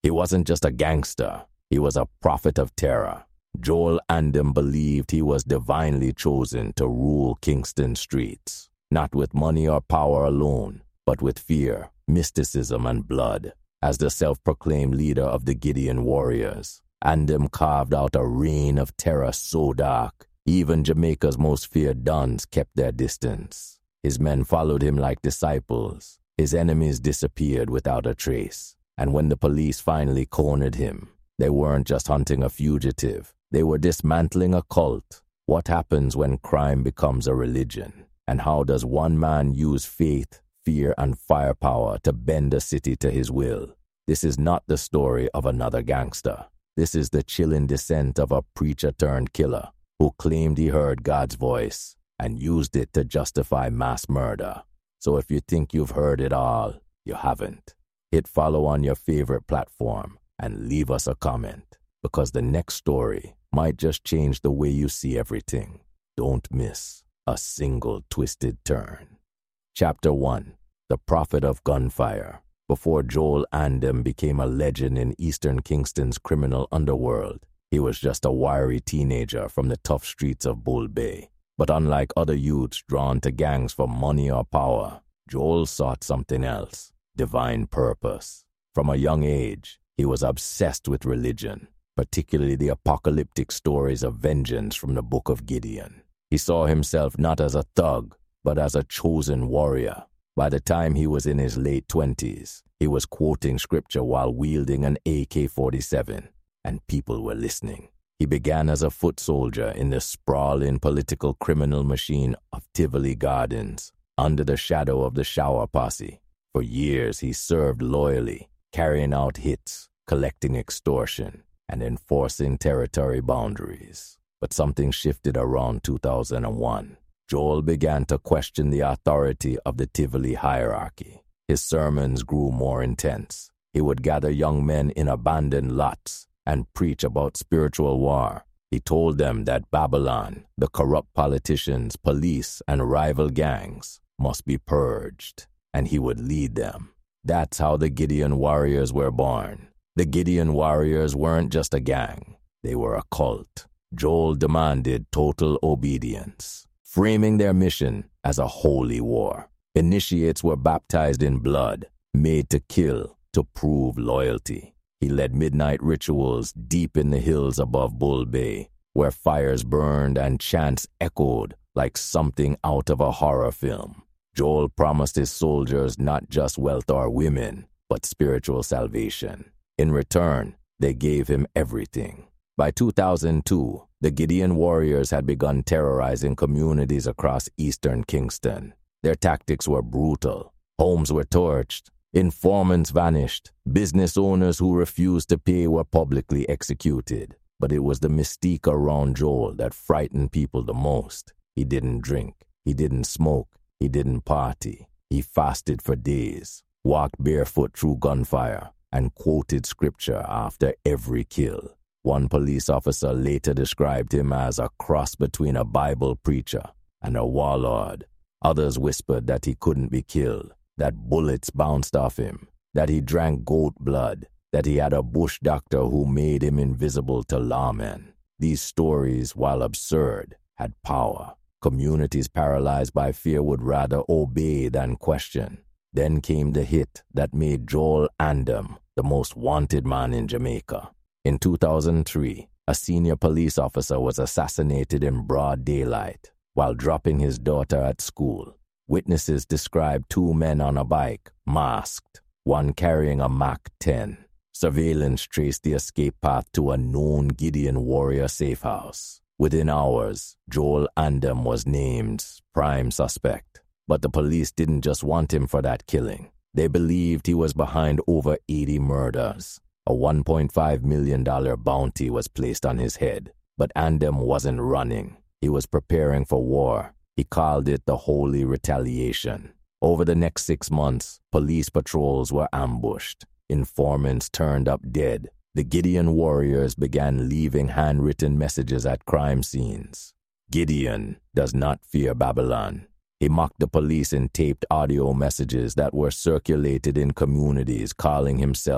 He wasn't just a gangster, he was a prophet of terror. Joel Andem believed he was divinely chosen to rule Kingston streets, not with money or power alone, but with fear, mysticism, and blood. As the self-proclaimed leader of the Gideon Warriors, Andem carved out a reign of terror so dark, even Jamaica's most feared dons kept their distance. His men followed him like disciples. His enemies disappeared without a trace. And when the police finally cornered him, they weren't just hunting a fugitive. They were dismantling a cult. What happens when crime becomes a religion? And how does one man use faith, fear, and firepower to bend a city to his will? This is not the story of another gangster. This is the chilling descent of a preacher-turned-killer who claimed he heard God's voice and used it to justify mass murder. So if you think you've heard it all, you haven't. Hit follow on your favorite platform and leave us a comment, because the next story might just change the way you see everything. Don't miss a single twisted turn. Chapter 1. The Prophet of Gunfire. Before Joel Andem became a legend in Eastern Kingston's criminal underworld, he was just a wiry teenager from the tough streets of Bull Bay. But unlike other youths drawn to gangs for money or power, Joel sought something else: divine purpose. From a young age, he was obsessed with religion, particularly the apocalyptic stories of vengeance from the Book of Gideon. He saw himself not as a thug, but as a chosen warrior. By the time he was in his late 20s, he was quoting scripture while wielding an AK-47, and people were listening. He began as a foot soldier in the sprawling political criminal machine of Tivoli Gardens, under the shadow of the Shower Posse. For years he served loyally, carrying out hits, collecting extortion, and enforcing territory boundaries. But something shifted around 2001. Joel began to question the authority of the Tivoli hierarchy. His sermons grew more intense. He would gather young men in abandoned lots and preach about spiritual war. He told them that Babylon, the corrupt politicians, police, and rival gangs must be purged, and he would lead them. That's how the Gideon Warriors were born. The Gideon Warriors weren't just a gang. They were a cult. Joel demanded total obedience, framing their mission as a holy war. Initiates were baptized in blood, made to kill, to prove loyalty. He led midnight rituals deep in the hills above Bull Bay, where fires burned and chants echoed like something out of a horror film. Joel promised his soldiers not just wealth or women, but spiritual salvation. In return, they gave him everything. By 2002, the Gideon Warriors had begun terrorizing communities across eastern Kingston. Their tactics were brutal. Homes were torched. Informants vanished. Business owners who refused to pay were publicly executed. But it was the mystique around Joel that frightened people the most. He didn't drink. He didn't smoke. He didn't party. He fasted for days, walked barefoot through gunfire, and quoted scripture after every kill. One police officer later described him as a cross between a Bible preacher and a warlord. Others whispered that he couldn't be killed, that bullets bounced off him, that he drank goat blood, that he had a bush doctor who made him invisible to lawmen. These stories, while absurd, had power. Communities paralyzed by fear would rather obey than question. Then came the hit that made Joel Andem the most wanted man in Jamaica. In 2003, a senior police officer was assassinated in broad daylight while dropping his daughter at school. Witnesses described two men on a bike, masked, one carrying a Mac-10. Surveillance traced the escape path to a known Gideon Warrior safe house. Within hours, Joel Andem was named prime suspect. But the police didn't just want him for that killing. They believed he was behind over 80 murders. A $1.5 million bounty was placed on his head. But Andem wasn't running. He was preparing for war. He called it the Holy Retaliation. Over the next 6 months, police patrols were ambushed. Informants turned up dead. The Gideon Warriors began leaving handwritten messages at crime scenes. Gideon does not fear Babylon. He mocked the police in taped audio messages that were circulated in communities, calling himself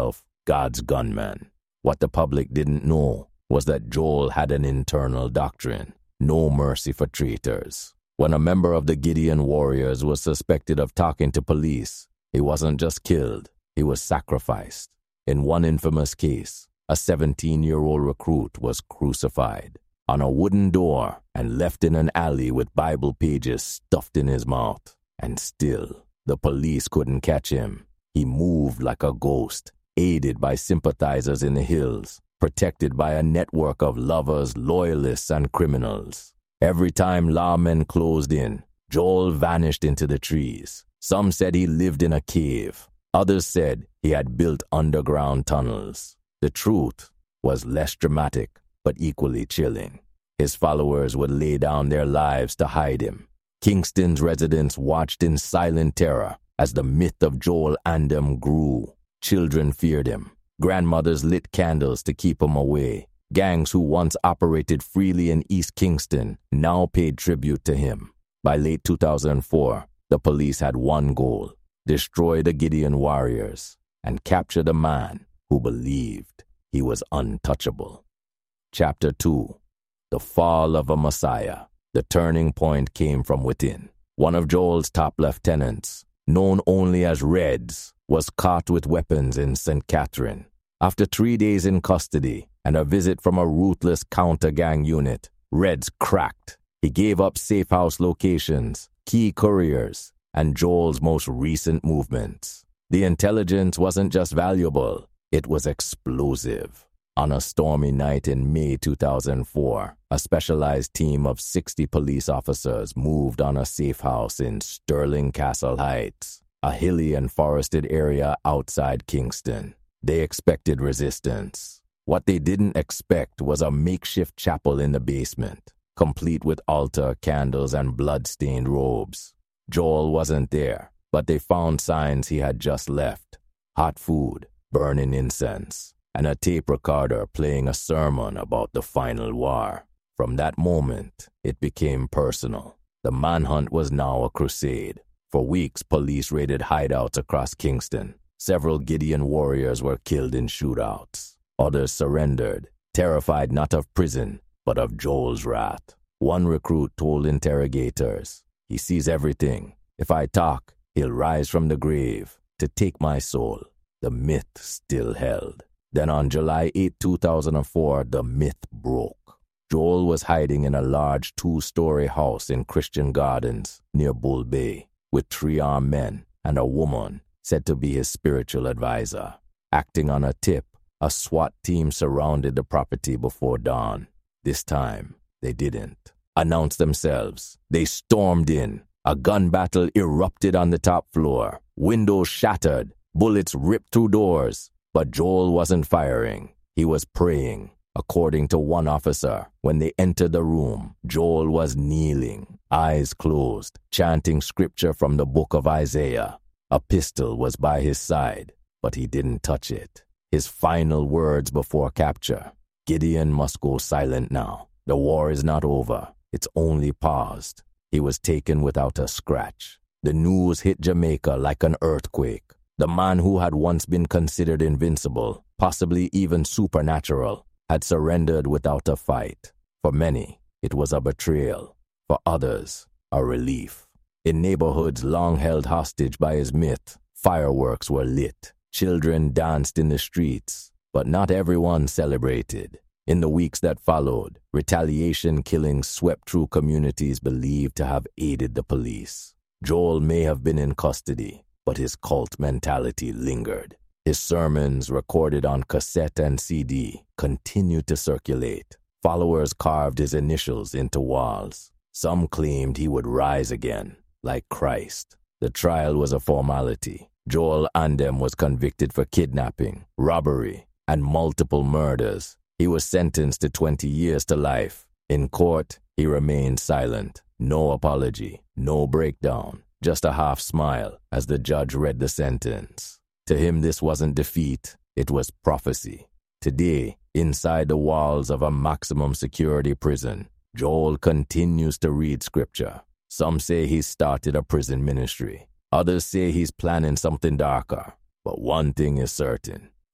God's gunman. What the public didn't know was that Joel had an internal doctrine: no mercy for traitors. When a member of the Gideon warriors was suspected of talking to police, he wasn't just killed, he was sacrificed. In one infamous case, a 17-year-old recruit was crucified on a wooden door and left in an alley with Bible pages stuffed in his mouth. And still, the police couldn't catch him. He moved like a ghost, aided by sympathizers in the hills, protected by a network of lovers, loyalists, and criminals. Every time lawmen closed in, Joel vanished into the trees. Some said he lived in a cave. Others said he had built underground tunnels. The truth was less dramatic, but equally chilling. His followers would lay down their lives to hide him. Kingston's residents watched in silent terror as the myth of Joel Andem grew. Children feared him. Grandmothers lit candles to keep him away. Gangs who once operated freely in East Kingston now paid tribute to him. By late 2004, the police had one goal: destroy the Gideon warriors and capture the man who believed he was untouchable. Chapter 2. The Fall of a Messiah. The turning point came from within. One of Joel's top lieutenants, known only as Reds, was caught with weapons in St. Catherine. After 3 days in custody and a visit from a ruthless counter-gang unit, Reds cracked. He gave up safe house locations, key couriers, and Joel's most recent movements. The intelligence wasn't just valuable, it was explosive. On a stormy night in May 2004, a specialized team of 60 police officers moved on a safe house in Sterling Castle Heights, a hilly and forested area outside Kingston. They expected resistance. What they didn't expect was a makeshift chapel in the basement, complete with altar, candles, and blood-stained robes. Joel wasn't there, but they found signs he had just left: hot food, burning incense, and a tape recorder playing a sermon about the final war. From that moment, it became personal. The manhunt was now a crusade. For weeks, police raided hideouts across Kingston. Several Gideon warriors were killed in shootouts. Others surrendered, terrified not of prison, but of Joel's wrath. One recruit told interrogators, "He sees everything. If I talk, he'll rise from the grave to take my soul." The myth still held. Then on July 8, 2004, the myth broke. Joel was hiding in a large 2-story house in Christian Gardens near Bull Bay with 3 armed men and a woman said to be his spiritual advisor. Acting on a tip, a SWAT team surrounded the property before dawn. This time, they didn't announce themselves. They stormed in. A gun battle erupted on the top floor. Windows shattered. Bullets ripped through doors. But Joel wasn't firing. He was praying. According to one officer, when they entered the room, Joel was kneeling, eyes closed, chanting scripture from the book of Isaiah. A pistol was by his side, but he didn't touch it. His final words before capture: "Gideon must go silent now. The war is not over. It's only paused." He was taken without a scratch. The news hit Jamaica like an earthquake. The man who had once been considered invincible, possibly even supernatural, had surrendered without a fight. For many, it was a betrayal. For others, a relief. In neighborhoods long held hostage by his myth, fireworks were lit. Children danced in the streets, but not everyone celebrated. In the weeks that followed, retaliation killings swept through communities believed to have aided the police. Joel may have been in custody, but his cult mentality lingered. His sermons, recorded on cassette and CD, continued to circulate. Followers carved his initials into walls. Some claimed he would rise again, like Christ. The trial was a formality. Joel Andem was convicted for kidnapping, robbery, and multiple murders. He was sentenced to 20 years to life. In court, he remained silent. No apology, no breakdown, just a half smile as the judge read the sentence. To him, this wasn't defeat, it was prophecy. Today, inside the walls of a maximum security prison, Joel continues to read scripture. Some say he's started a prison ministry. Others say he's planning something darker. But one thing is certain: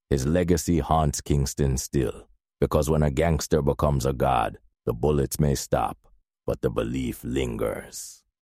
His legacy haunts Kingston still, because when a gangster becomes a god, the bullets may stop, but the belief lingers.